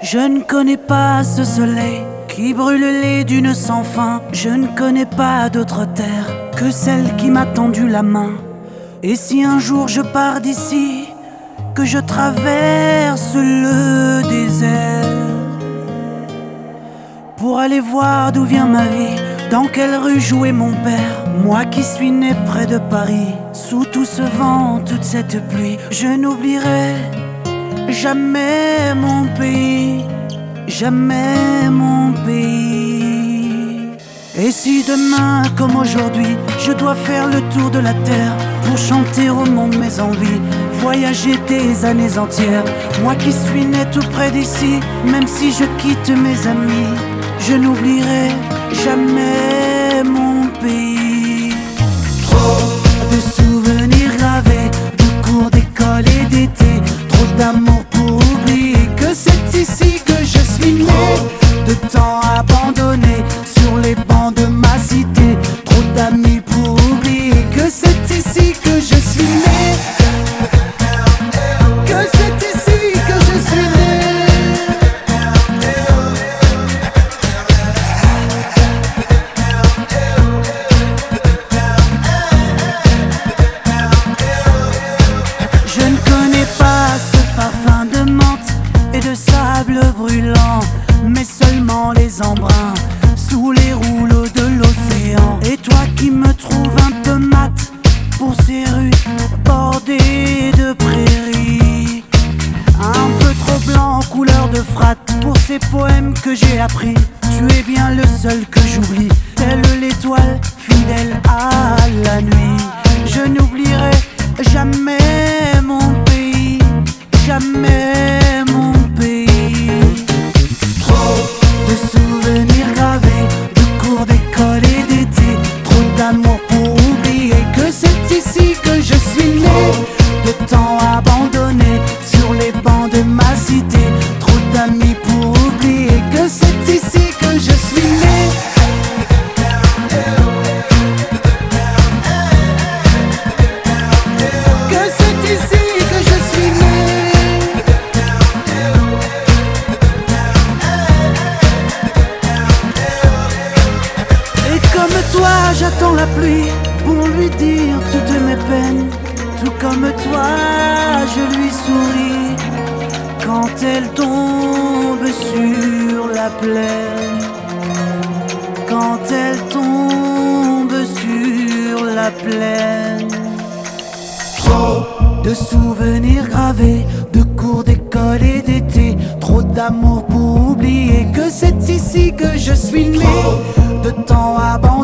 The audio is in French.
Je ne connais pas ce soleil qui brûle les dunes sans fin. Je ne connais pas d'autre terre que celle qui m'a tendu la main. Et si un jour je pars d'ici, que je traverse le désert pour aller voir d'où vient ma vie, dans quelle rue jouait mon père. Moi qui suis né près de Paris, sous tout ce vent, toute cette pluie, je n'oublierai jamais mon pays, jamais mon pays. Et si demain, comme aujourd'hui, je dois faire le tour de la terre pour chanter au monde mes envies, voyager des années entières, moi qui suis né tout près d'ici, même si je quitte mes amis, je n'oublierai jamais mon pays. Trop de souvenirs gravés, de cours d'école et d'été, trop d'amour pour oublier que c'est ici que je suis né. De temps abandonné sur les bancs de ma cité, trop d'amis pour oublier que c'est ici que je suis né. Que c'est ici que je suis né. Je ne connais pas ce parfum de menthe et de sable brûlant, mais seulement les embruns sous les rouleaux de l'océan. Et toi qui me trouves un peu mat pour ces rues bordées de prairies, un peu trop blanc couleur de frat pour ces poèmes que j'ai appris, tu es bien le seul que j'oublie, telle l'étoile fidèle à la nuit. Je n'oublierai jamais mon pays, jamais mon pays. Trop de souvenirs gravés, de cours d'école et d'été, trop d'amour pour oublier que c'est ici que je suis né. De temps abandonné sur les bancs de ma cité, trop d'amis pour oublier que c'est ici que je suis né. Que c'est ici que je suis né. Et comme toi j'attends la pluie pour lui dire toutes mes peines. Tout comme toi je lui souris quand elle tombe sur la plaine. Quand elle tombe sur la plaine. Trop de souvenirs gravés, de cours d'école et d'été, trop d'amour pour oublier que c'est ici que je suis né. De temps abandonné